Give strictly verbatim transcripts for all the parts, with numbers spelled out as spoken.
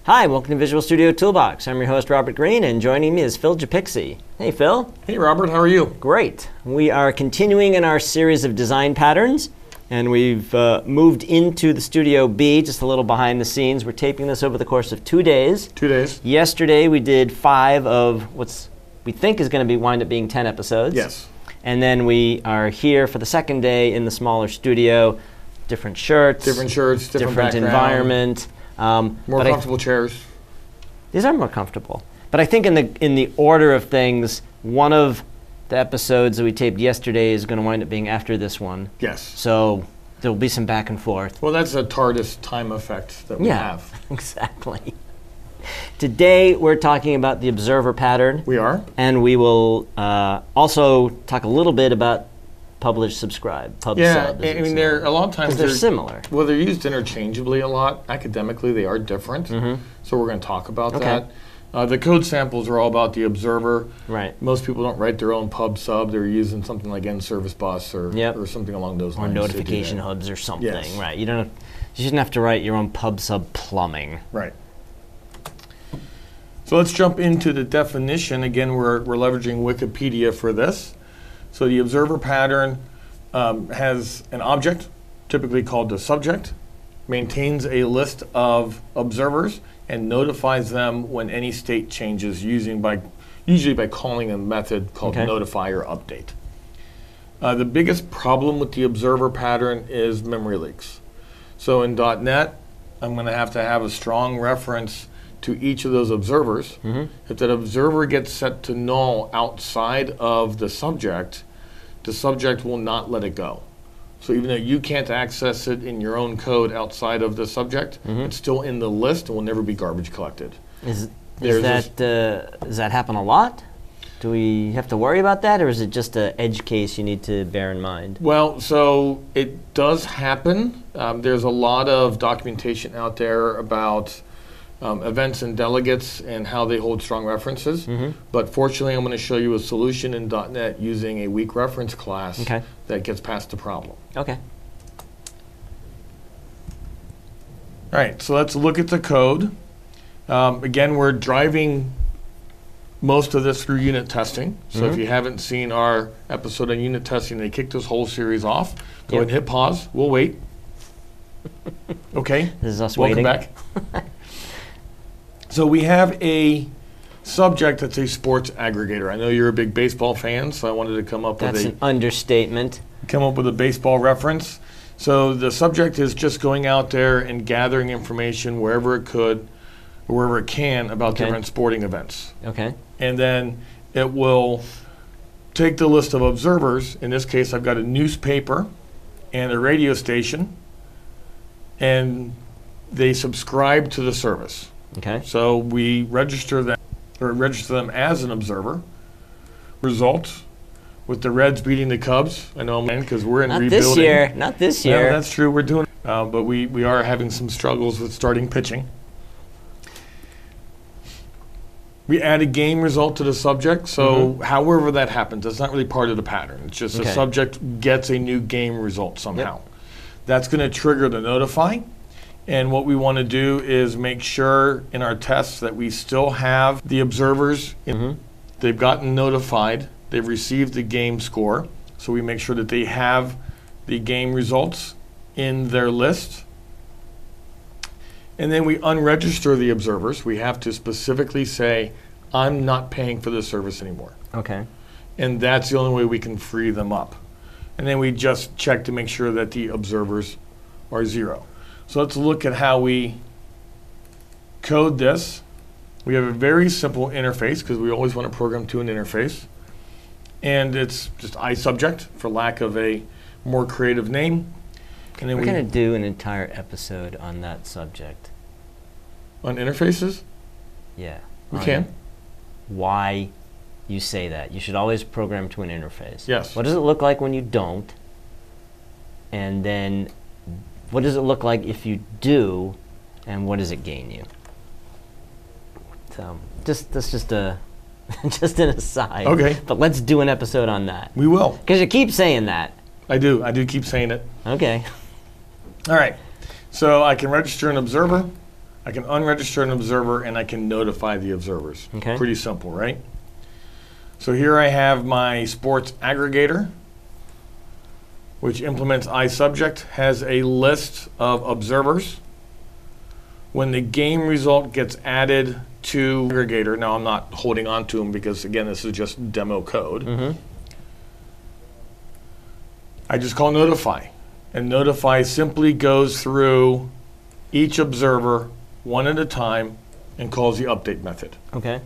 Hi, welcome to Visual Studio Toolbox. I'm your host, Robert Green, and joining me is Phil Japixi. Hey, Phil. Hey, Robert. How are you? Great. We are continuing in our series of design patterns, and we've uh, moved into the Studio B, just a little behind the scenes. We're taping this over the course of two days. Two days. Yesterday, we did five of what's we think is going to be wind up being ten episodes. Yes. And then we are here for the second day in the smaller studio. Different shirts. Different shirts, different, different background. environment. Um, more but comfortable I, chairs. These are more comfortable. But I think in the in the order of things, one of the episodes that we taped yesterday is going to wind up being after this one. Yes. So there'll be some back and forth. Well, that's a TARDIS time effect that we yeah, have. Exactly. Today we're talking about the observer pattern. We are. And we will uh, also talk a little bit about publish, subscribe, pub yeah, sub. I mean, they're a lot of times they're, they're similar. Well, they're used interchangeably a lot. Academically, they are different. Mm-hmm. So we're going to talk about okay. that. Uh, the code samples are all about the observer. Right. Most people don't write their own pub sub. They're using something like nService Bus or yep. or something along those or lines. Or notification hubs or something. Yes. Right. You don't. You shouldn't have to write your own pub sub plumbing. Right. So let's jump into the definition. Again, we're, we're leveraging Wikipedia for this. So the observer pattern um, has an object, typically called the subject, maintains a list of observers, and notifies them when any state changes, using by, usually by calling a method called okay. notify or update. Uh, the biggest problem with the observer pattern is memory leaks. So in dot net, I'm going to have to have a strong reference to each of those observers. Mm-hmm. If that observer gets set to null outside of the subject, the subject will not let it go. So even though you can't access it in your own code outside of the subject, mm-hmm. it's still in the list and will never be garbage collected. Is, is that uh, does that happen a lot? Do we have to worry about that, or is it just an edge case you need to bear in mind? Well, so it does happen. Um, there's a lot of documentation out there about Um, events and delegates and how they hold strong references. Mm-hmm. But fortunately, I'm going to show you a solution in dot net using a weak reference class okay. that gets past the problem. Okay. All right, so let's look at the code. Um, again, we're driving most of this through unit testing. So mm-hmm. if you haven't seen our episode on unit testing, they kicked this whole series off. Go yep. ahead and hit pause. We'll wait. Okay. This is us Welcome waiting. back. So we have a subject that's a sports aggregator. I know you're a big baseball fan, so I wanted to come up that's with a an understatement. Come up with a baseball reference. So the subject is just going out there and gathering information wherever it could, or wherever it can, about okay. different sporting events. Okay. And then it will take the list of observers. In this case, I've got a newspaper and a radio station, and they subscribe to the service. Okay. So we register them, or register them as an observer. Results with the Reds beating the Cubs. I know, man, because we're in not rebuilding. Not this year. Not this year. Yeah, that's true. We're doing, uh, but we we are having some struggles with starting pitching. We add a game result to the subject. So mm-hmm. however that happens, that's not really part of the pattern. It's just okay. the subject gets a new game result somehow. Yep. That's going to trigger the notify. And what we want to do is make sure in our tests that we still have the observers. In, mm-hmm. They've gotten notified. They've received the game score. So we make sure that they have the game results in their list. And then we unregister the observers. We have to specifically say, I'm not paying for this service anymore. Okay. And that's the only way we can free them up. And then we just check to make sure that the observers are zero. So let's look at how we code this. We have a very simple interface because we always want to program to an interface. And it's just iSubject for lack of a more creative name. And then We're we going to do an entire episode on that subject. On interfaces? Yeah. We can. Why you say that. You should always program to an interface. Yes. What does it look like when you don't? And then what does it look like if you do, and what does it gain you? So, just that's just a just an aside. Okay. But let's do an episode on that. We will. Because you keep saying that. I do. I do keep saying it. Okay. All right. So I can register an observer. I can unregister an observer, and I can notify the observers. Okay. Pretty simple, right? So here I have my sports aggregator, which implements iSubject, has a list of observers. When the game result gets added to aggregator, now I'm not holding on to them because, again, this is just demo code. Mm-hmm. I just call notify. And notify simply goes through each observer one at a time and calls the update method. Okay.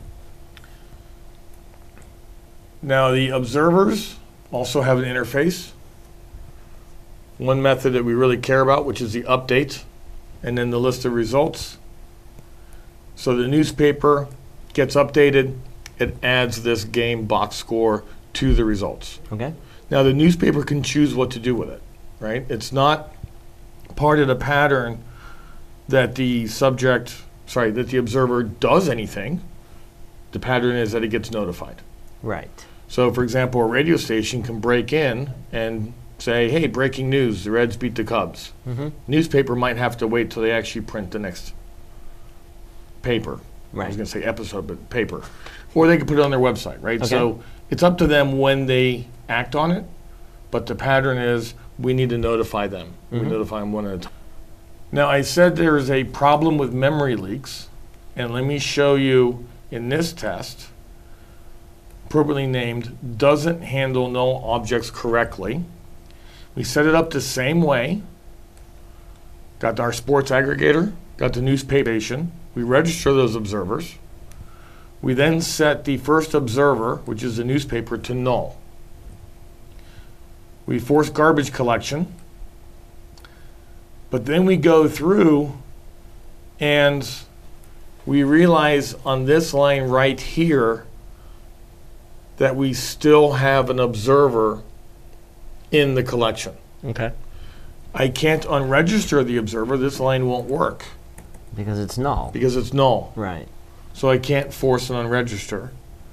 Now the observers also have an interface. One method that we really care about, which is the update, and then the list of results. So the newspaper gets updated, it adds this game box score to the results. Okay. Now the newspaper can choose what to do with it, right? It's not part of the pattern that the subject, sorry, that the observer does anything. The pattern is that it gets notified. Right. So for example, a radio station can break in and say, hey, breaking news, the Reds beat the Cubs. Mm-hmm. Newspaper might have to wait till they actually print the next paper. Right. I was going to say episode, but paper. Or they could put it on their website, right? Okay. So it's up to them when they act on it, but the pattern is we need to notify them. Mm-hmm. We notify them one at a time. Now, I said there is a problem with memory leaks, and let me show you in this test, appropriately named, doesn't handle null objects correctly. We set it up the same way. Got our sports aggregator, got the newspaper station. We register those observers. We then set the first observer, which is the newspaper, to null. We force garbage collection. But then we go through and we realize on this line right here that we still have an observer in the collection. Okay. I can't unregister the observer. This line won't work Because it's null. because it's null. Right. So I can't force an unregister.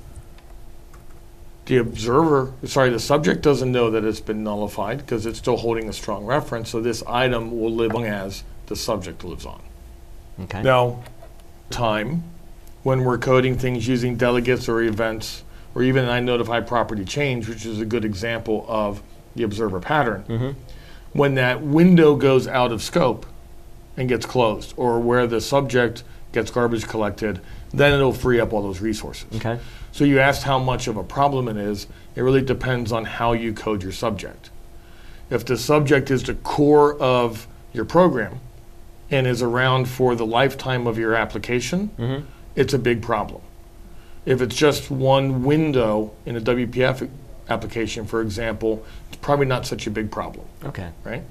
The observer, sorry, the subject doesn't know that it's been nullified because it's still holding a strong reference, so this item will live on as the subject lives on. Okay. Now, time, when we're coding things using delegates or events, or even an iNotify property change, which is a good example of the observer pattern, Mm-hmm. when that window goes out of scope and gets closed, or where the subject gets garbage collected, then it'll free up all those resources. Okay. So you asked how much of a problem it is. It really depends on how you code your subject. If the subject is the core of your program and is around for the lifetime of your application, Mm-hmm. it's a big problem. If it's just one window in a W P F application, for example, it's probably not such a big problem, Okay. right?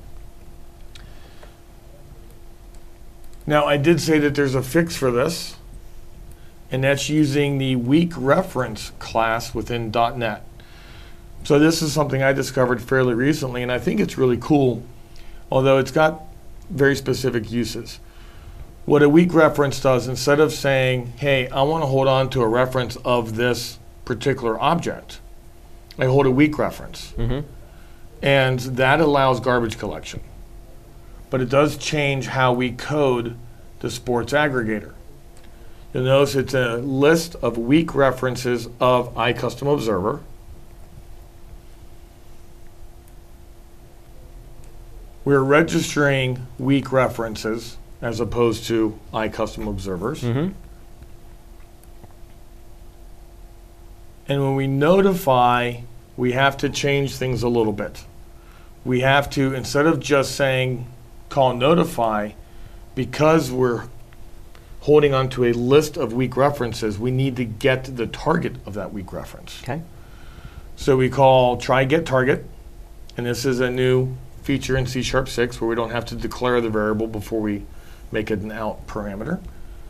Now, I did say that there's a fix for this, and that's using the weak reference class within dot net. So this is something I discovered fairly recently, and I think it's really cool, although it's got very specific uses. What a weak reference does, instead of saying, hey, I want to hold on to a reference of this particular object, I hold a weak reference. Mm-hmm. And that allows garbage collection. But it does change how we code the sports aggregator. You'll notice it's a list of weak references of iCustomObserver. We're registering weak references as opposed to iCustomObservers. Mm-hmm. And when we notify, we have to change things a little bit. We have to, instead of just saying call notify, because we're holding on to a list of weak references, we need to get the target of that weak reference. Okay. So we call try get target, and this is a new feature in C sharp six where we don't have to declare the variable before we make it an out parameter.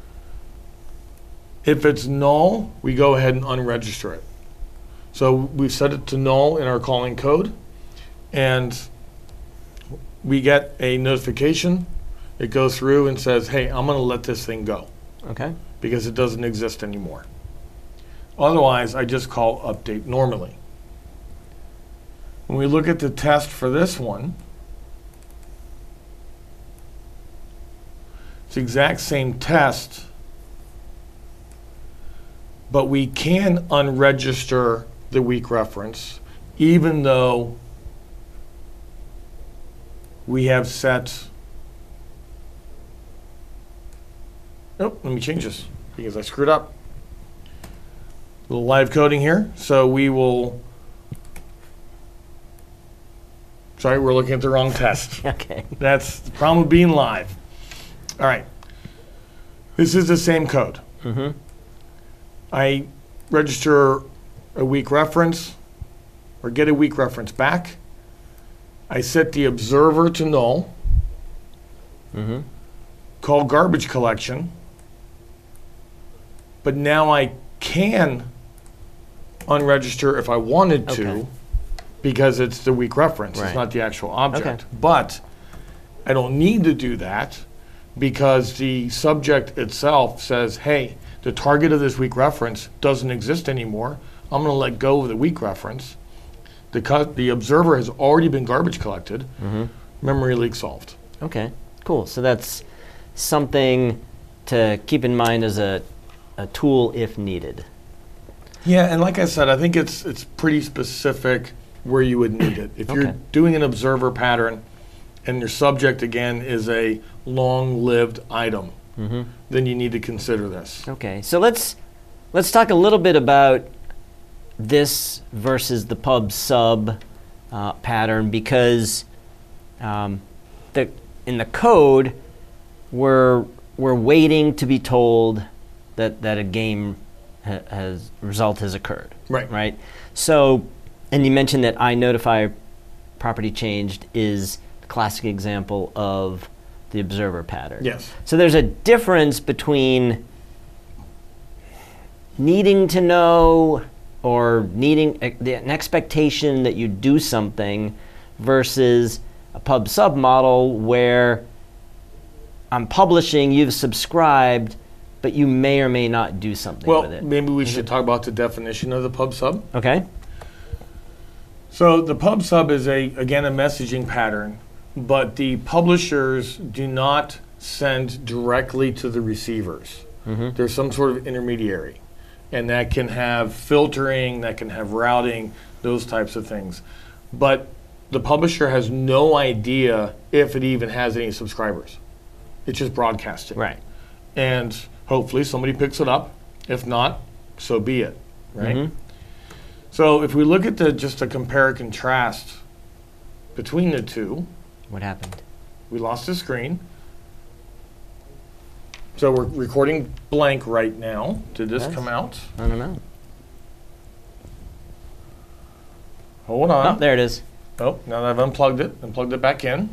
If it's null, we go ahead and unregister it. So we've set it to null in our calling code, and we get a notification. It goes through and says, hey, I'm going to let this thing go Okay. because it doesn't exist anymore. Otherwise, I just call update normally. When we look at the test for this one, It's the exact same test, but we can unregister the weak reference, even though we have set. Oh, let me change this because I screwed up. A little live coding here. So we will. Sorry, we're looking at the wrong test. Okay. That's the problem with being live. All right. This is the same code. Mm-hmm. I register a weak reference or get a weak reference back. I set the observer to null. Mm-hmm. Call garbage collection. But now I can unregister if I wanted to, Okay. because it's the weak reference. Right. It's not the actual object. Okay. But I don't need to do that because the subject itself says, hey, the target of this weak reference doesn't exist anymore. I'm going to let go of the weak reference. The, co- the observer has already been garbage collected. Mm-hmm. Memory leak solved. Okay, cool. So that's something to keep in mind as a, a tool if needed. Yeah, and like I said, I think it's it's pretty specific where you would need it. If you're Okay. doing an observer pattern and your subject, again, is a long-lived item, Mm-hmm. then you need to consider this. Okay, so let's let's talk a little bit about this versus the pub sub uh, pattern, because um, the in the code we're we're waiting to be told that that a game ha- has result has occurred. Right. Right. So, and you mentioned that I notify property changed is the classic example of the observer pattern. Yes. So there's a difference between needing to know or needing a, the, an expectation that you do something versus a pub sub model where I'm publishing, you've subscribed, but you may or may not do something Well, with it. maybe we should talk about the definition of the pub sub. Okay. So the pub sub is a again a messaging pattern, but the publishers do not send directly to the receivers. Mm-hmm. There's some sort of intermediary, and that can have filtering, that can have routing, those types of things. But the publisher has no idea if it even has any subscribers. It's just broadcasting. Right. And hopefully somebody picks it up. If not, so be it. Right? Mhm. So if we look at the just a compare and contrast between the two, What happened? we lost the screen. So we're recording blank right now. Did this Yes. come out? I don't know. Hold on. Oh, there it is. Oh, now that I've unplugged it and plugged it back in.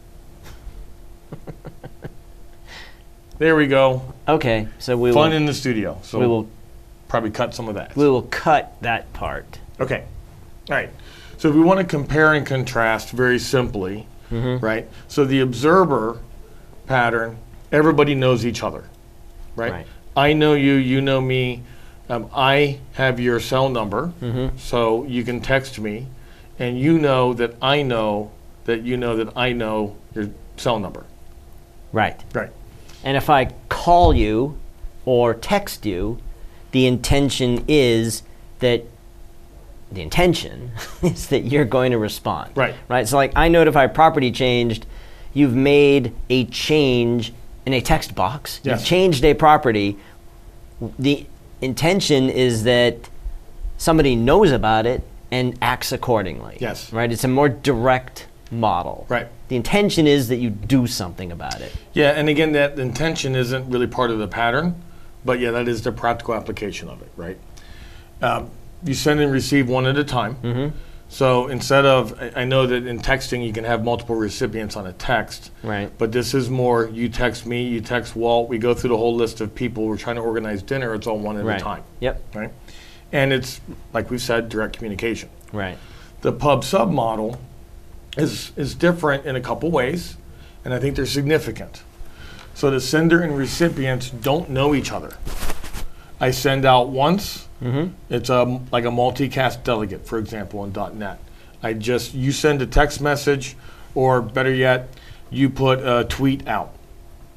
There we go. Okay, so we Fun will in the studio. So we will probably cut some of that. we will cut that part. Okay. All right. So if we want to compare and contrast very simply, Mm-hmm. right? So the observer pattern, everybody knows each other, right? Right. I know you, you know me. Um, I have your cell number, Mm-hmm. so you can text me, and you know that I know that you know that I know your cell number. Right. Right. And if I call you or text you, the intention is that the intention is that you're going to respond. Right. Right. So like I notify property changed, you've made a change in a text box. Yes. You've changed a property. The intention is that somebody knows about it and acts accordingly. Yes. Right. It's a more direct model. Right. The intention is that you do something about it. Yeah, and again, that intention isn't really part of the pattern, but yeah, that is the practical application of it, right? Um, you send and receive one at a time. Mm-hmm. So instead of, I I know that in texting you can have multiple recipients on a text, Right. but this is more you text me, you text Walt, we go through the whole list of people, we're trying to organize dinner, it's all one at Right. a time, Yep. right? And it's, like we've said, direct communication. Right. The pub sub model is, is different in a couple ways, and I think they're significant. So the sender and recipients don't know each other. I send out once. Mm-hmm. It's a, like a multicast delegate, for example, in .NET. I just, you send a text message, or better yet, you put a tweet out.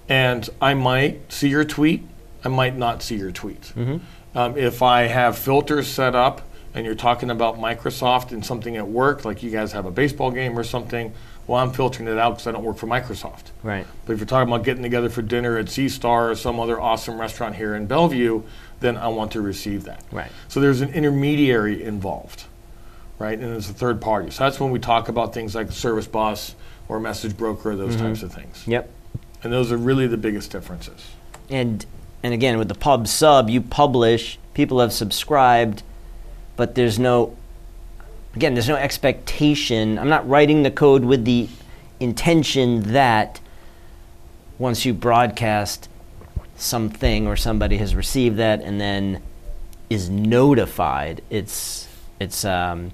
And I might see your tweet, I might not see your tweet. Mm-hmm. Um, if I have filters set up and you're talking about Microsoft and something at work, like you guys have a baseball game or something, well, I'm filtering it out because I don't work for Microsoft. Right. But if you're talking about getting together for dinner at Sea Star or some other awesome restaurant here in Bellevue, then I want to receive that. Right. So there's an intermediary involved, right? And it's a third party. So that's when we talk about things like service bus or message broker, those Mm-hmm. types of things. Yep. And those are really the biggest differences. And and again, with the pub sub, you publish, people have subscribed, but there's no, again, there's no expectation. I'm not writing the code with the intention that once you broadcast something or somebody has received that and then is notified, it's it's um,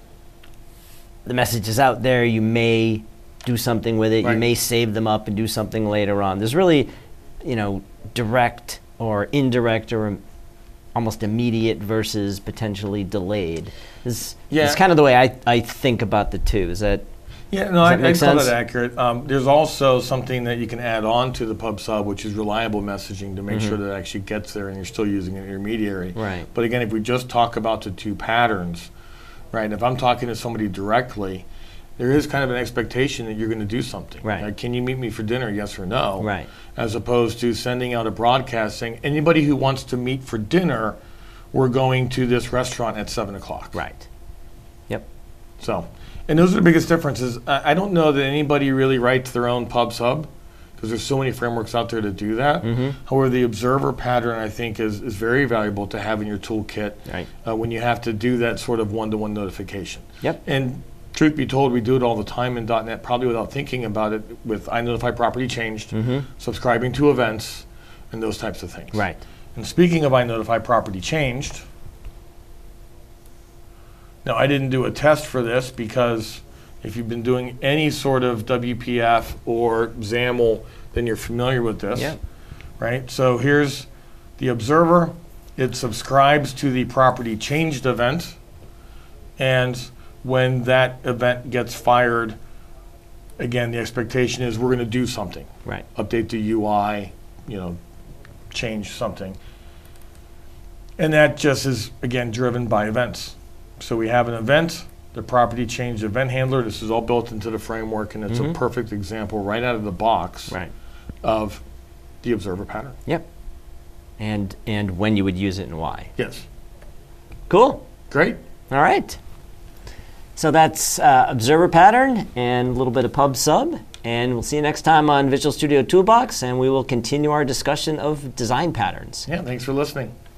the message is out there. You may do something with it. Right. You may save them up and do something later on. There's really, you know, direct or indirect or almost immediate versus potentially delayed. It's, Yeah. it's kind of the way I, I think about the two. Is that Yeah, no, Does I, that make I call sense? that accurate. Um, there's also something that you can add on to the pub sub, which is reliable messaging to make sure that it actually gets there and you're still using an intermediary. Right. But again, if we just talk about the two patterns, right, if I'm talking to somebody directly, there is kind of an expectation that you're going to do something. Right. Like, can you meet me for dinner, yes or no? Right. As opposed to sending out a broadcast saying, anybody who wants to meet for dinner, we're going to this restaurant at seven o'clock. right? Yep. So, and those are the biggest differences. I I don't know that anybody really writes their own pub sub because there's so many frameworks out there to do that. Mm-hmm. However, the observer pattern, I think, is, is very valuable to have in your toolkit Right. uh, when you have to do that sort of one-to-one notification. Yep. And truth be told, we do it all the time in .NET, probably without thinking about it, with I notify property changed, Mm-hmm. subscribing to events, and those types of things. Right. And speaking of I notify property changed, now I didn't do a test for this because if you've been doing any sort of W P F or XAML, then you're familiar with this, Yep. right? So here's the observer. It subscribes to the property changed event, and when that event gets fired, again, the expectation is we're going to do something. Right. Update the U I, you know, change something. And that just is, again, driven by events. So we have an event, the property changed event handler. This is all built into the framework, and it's Mhm. a perfect example right out of the box Right. of the observer pattern. Yep. And and when you would use it and why. Yes. Cool. Great. All right. So that's uh, observer pattern and a little bit of pub sub. And we'll see you next time on Visual Studio Toolbox, and we will continue our discussion of design patterns. Yeah, thanks for listening.